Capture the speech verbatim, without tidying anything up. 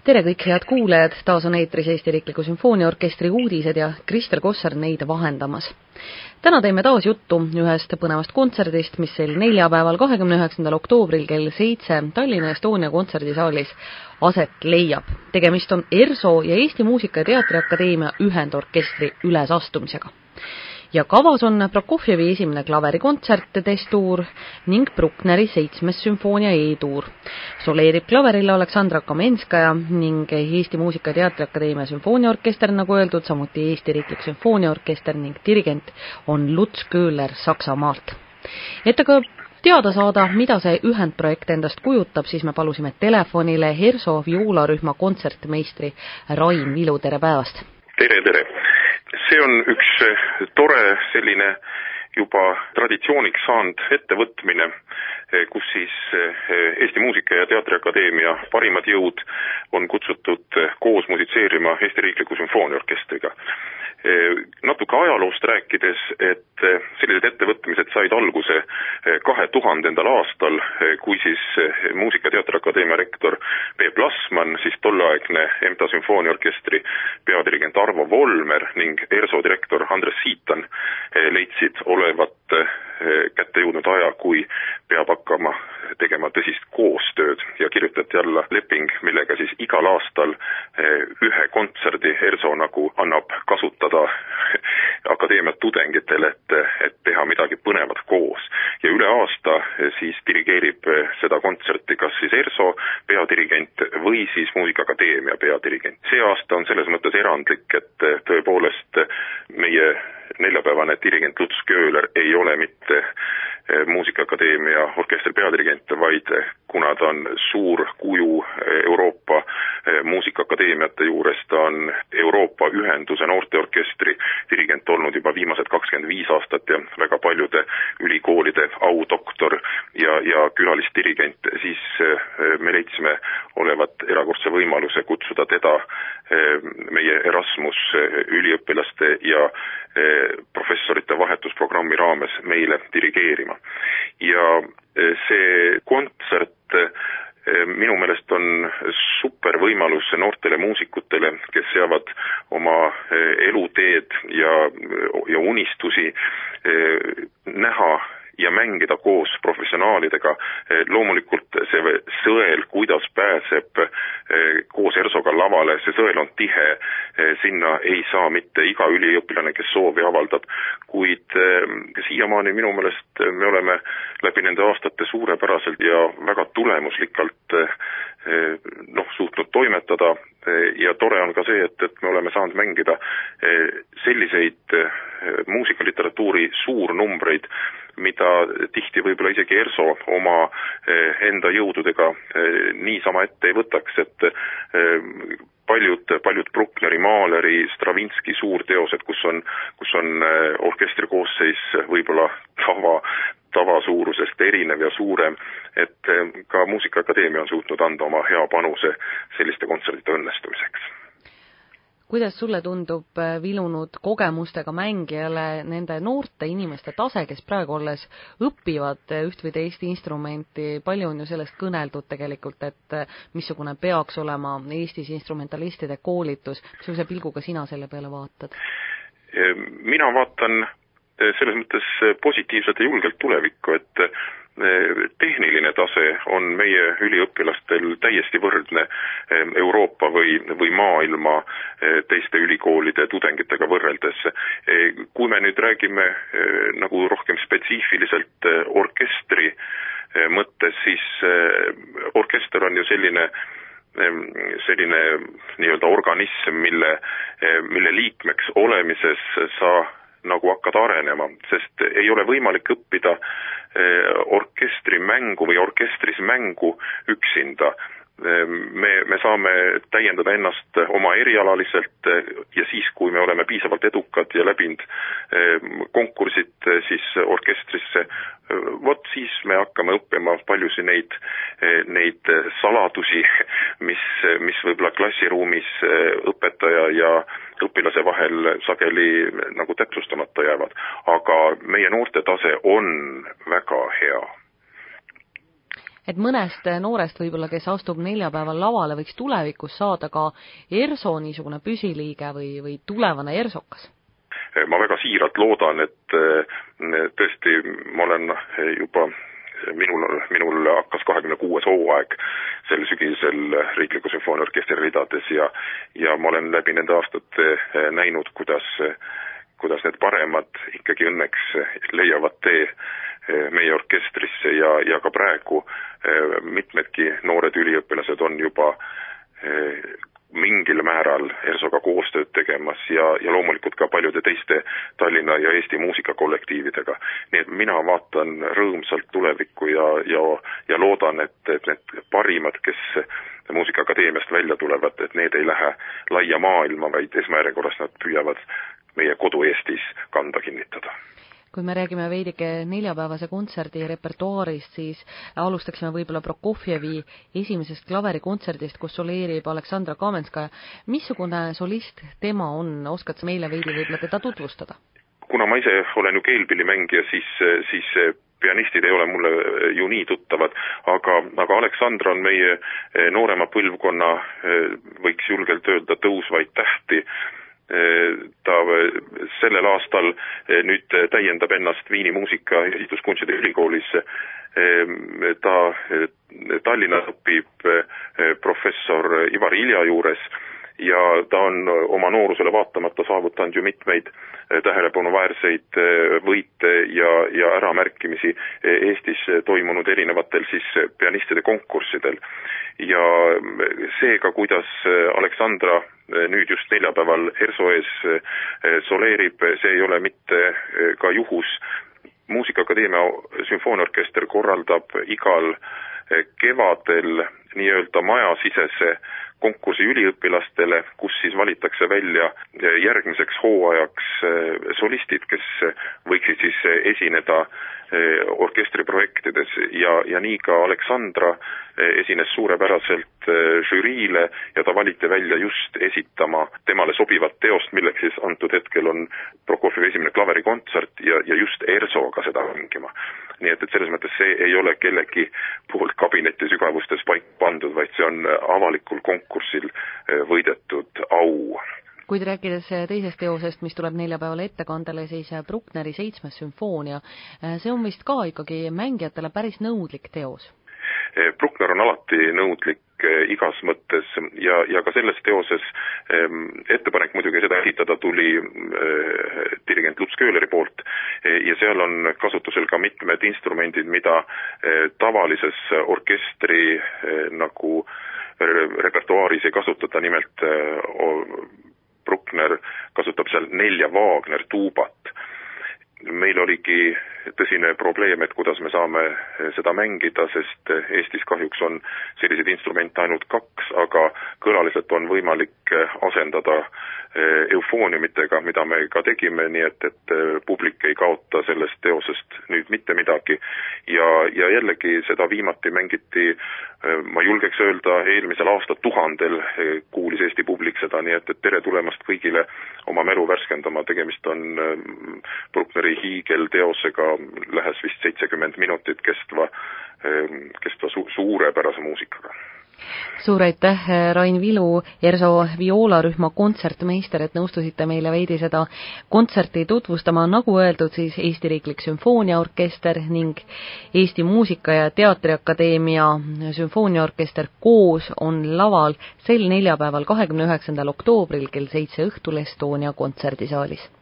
Tere kõik head kuulajad, taas on eetris Eesti Riikliku Sümfooniaorkestri uudised ja Krister Kossar neid vahendamas. Täna teeme taas juttu ühest põnevast kontserdist, mis sel neljapäeval kahekümne üheksandal oktoobril kell seitse Tallinna Estonia kontserdisaalis aset leiab. Tegemist on ERSO ja Eesti Muusika- ja Teatriakadeemia ühendorkestri ülesastumisega. Ja kavas on Prokofjevi esimene klaverikontsert testuur ning Bruckneri seitsmes sümfoonia E-tuur. Soleerib klaverille Aleksandra Kamenskaja ning Eesti Muusika- ja Teatriakadeemia sümfooniaorkester, nagu öeldud, samuti Eesti Riiklik Sümfooniaorkester ning dirigent on Lutz Köhler Saksamaalt. Et aga teada saada, mida see ühendprojekt endast kujutab, siis me palusime telefonile ERSO vioolarühma kontsertmeistri Rain Vilu, tere päevast! Tere, tere! See on üks tore selline juba traditsiooniks saanud ettevõtmine, kus siis Eesti Muusika- ja Teatriakadeemia parimad jõud on kutsutud koos musitseerima Eesti Riikliku Sümfooniaorkestriga. Natuke ajaloost rääkides, et sellised ettevõtmised said alguse kahe tuhandendal aastal, kui siis Muusika- ja Teatriakadeemia rektor Peep Lasman, siis tolleaegne M T A sümfooniaorkestri peadirigent Arvo Volmer ning ERSO direktor Andres Siitan leidsid olevat kätte jõudnud aja, kui peab hakkama tegema tõsist koostööd ja kirjutati alla leping, millega siis igal aastal ühe kontserdi ERSO nagu annab kasutada akadeemia tudengitele, et, et teha midagi põnevat koos. Ja üle aasta siis dirigeerib seda kontserti kas siis ERSO peadirigent või siis Muusikaakadeemia peadirigent. See aasta on selles mõttes erandlik, et tõepoolest meie neljapäevane dirigent Lutz Köhler ei ole mitte Muusikaakadeemia orkestri peadirigent, vaid kuna ta on suur kuju Euroopa muusikaakadeemiate juures, ta on Euroopa ühenduse noorteorkestri dirigent olnud juba viimased kakskümmend viis aastat ja väga paljude ülikoolide audoktor ja, ja külalisdirigent, siis me leidsime olevat erakordse võimaluse kutsuda teda meie Erasmus üliõpilaste ja professorite vahetusprogrammi raames meile dirigeerima. Ja see kontsert minu meelest on super võimalus noortele muusikutele, kes seavad oma eluteed ja, ja unistusi näha ja mängida koos professionaalidega. Loomulikult see sõel, kuidas pääseb koos ERSOga lavale, see sõel on tihe, sinna ei saa mitte iga üliõpilane, kes soovi avaldab, kuid siiamaani minu meelest me oleme läbi nende aastate suurepäraselt ja väga tulemuslikalt noh, suutnud toimetada ja tore on ka see, et, et me oleme saanud mängida selliseid muusikaliteratuuri suurnumbreid, mida tihti võib-olla isegi ERSO oma enda jõududega niisama ette ei võtaks, et paljud, paljud Bruckneri, Mahleri, Stravinski suurteosed, kus on, kus on orkestri koosseis võib-olla tava, tavasuurusest erinev ja suurem, et ka Muusikaakadeemia on suutnud anda oma hea panuse selliste kontserdite õnnestumiseks. Kuidas sulle tundub vilunud kogemustega mängijale nende noorte inimeste tase, kes praegu olles õpivad üht või teist instrumenti? Palju on ju sellest kõneldud tegelikult, et missugune peaks olema Eestis instrumentalistide koolitus. Missuguse pilguga sina selle peale vaatad? Mina vaatan selles mõttes positiivselt ja julgelt tulevikku, et tehniline tase on meie üliõpilastel täiesti võrdne Euroopa või, või maailma teiste ülikoolide tudengitega võrreldes. Kui me nüüd räägime nagu rohkem spetsiifiliselt orkestri mõttes, siis orkester on ju selline selline nii-öelda organism, mille, mille liikmeks olemises sa nagu hakkad arenema, sest ei ole võimalik õppida orkestri mängu või orkestris mängu üksinda. Me, me saame täiendada ennast oma erialaliselt ja siis, kui me oleme piisavalt edukad ja läbinud konkursid siis orkestrisse, vot siis me hakkame õppima paljusi neid, neid saladusi, mis, mis võib-olla klassiruumis õpetaja ja õpilase vahel sageli nagu täpsustamata jäävad. Aga meie noorte tase on väga hea. et mõnest noorest võib-olla, kes astub neljapäeval lavale, võiks tulevikus saada ka ERSO niisugune püsiliige või, või tulevane ERSOkas? Ma väga siiralt loodan, et tõesti ma olen juba minul, minul hakkas kahekümne kuues hooaeg sel sügisel Riikliku Sümfooniaorkestri ridades ja, ja ma olen läbi nende aastate näinud, kuidas, kuidas need paremad ikkagi õnneks leiavad tee meie orkestrisse ja, ja ka praegu mitmedki noored üliõpilased on juba mingil määral ERSOga koostööd tegemas ja, ja loomulikult ka paljude teiste Tallinna ja Eesti muusikakollektiividega. Nii et mina vaatan rõõmsalt tulevikku ja, ja, ja loodan, et, et need parimad, kes Muusikaakadeemiast välja tulevad, et need ei lähe laia maailma, vaid esmajärjekorras nad püüavad meie kodu Eestis kanda kinnitada. Kui me räägime veidike neljapäevase kontserdi repertuaarist, siis alustaksime võib-olla Prokofjevi esimesest klaverikontserdist, kus soleerib Aleksandra Kamenskaja. Missugune solist tema on? Oskad sa meile veidi võib-olla teda tutvustada? Kuna ma ise olen ju keelpillimängija, siis, siis pianistid ei ole mulle ju nii tuttavad, aga, aga Aleksandra on meie noorema põlvkonna, võiks julgelt öelda, tõusvaid tähti. Ta sellel aastal nüüd täiendab ennast Viini muusika- ja esituskunstide ülikoolis. Ta Tallinnas õpib professor Ivar Ilja juures ja ta on oma noorusele vaatamata saavutanud ju mitmeid tähelepanuväärseid võite ja, ja äramärkimisi Eestis toimunud erinevatel siis pianistide konkurssidel. Ja seega, kuidas Aleksandra nüüd just neljapäeval ERSO ees soleerib, see ei ole mitte ka juhus. Muusikaakadeemia sümfooniaorkester korraldab igal kevadel nii-öelda majasisese konkursi üliõpilastele, kus siis valitakse välja järgmiseks hooajaks solistid, kes võiksid siis esineda orkestriprojektides ja, ja nii ka Aleksandra esines suurepäraselt žüriile ja ta valiti välja just esitama temale sobivat teost, milleks siis antud hetkel on Prokofjevi esimene klaverikontsert ja, ja just ERSOga seda mängima. Nii et, et selles mõttes see ei ole kellegi poolt kabineti sügavustes paik pandud, vaid see on avalikul konkursil võidetud au. Kuid rääkides teisest teosest, mis tuleb neljapäeval ettekandele, siis Bruckneri seitsmes sümfoonia, see on vist ka ikkagi mängijatele päris nõudlik teos. Bruckner on alati nõudlik igas mõttes ja, ja ka selles teoses ettepanek muidugi seda esitada tuli dirigent Lutz Köhleri poolt ja seal on kasutusel ka mitmed instrumendid, mida tavalises orkestri nagu repertuaaris ei kasutata, nimelt Bruckner kasutab seal nelja Wagner tuubat. Meil oligi tõsine probleem, et kuidas me saame seda mängida, sest Eestis kahjuks on selliseid instrumente ainult kaks, aga kõlaliselt on võimalik asendada eufooniumitega, mida me ka tegime, nii et, et publik ei kaota sellest teosest nüüd mitte midagi. Ja, ja jällegi seda viimati mängiti, ma julgeks öelda, eelmisel aasta tuhandel kuulis Eesti publik seda, nii et, et tere tulemast kõigile oma mälu värskendama. Tegemist on Bruckneri hiigel teosega, lähes vist seitsekümmend minutit kestva, kestva su- suurepärase muusikaga. Suur aitäh, Rain Vilu, ERSO vioolarühma kontsertmeister, et nõustusite meile veidi seda kontserti tutvustama. Nagu öeldud, siis Eesti Riiklik Sümfooniaorkester ning Eesti Muusika- ja Teatriakadeemia sümfooniaorkester koos on laval sel neljapäeval kahekümne üheksandal oktoobril kell seitse õhtul Estonia kontserdisaalis.